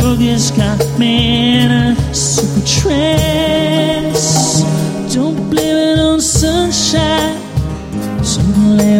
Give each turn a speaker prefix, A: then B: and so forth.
A: August got me in a super trance. Don't blame it on sunshine. Some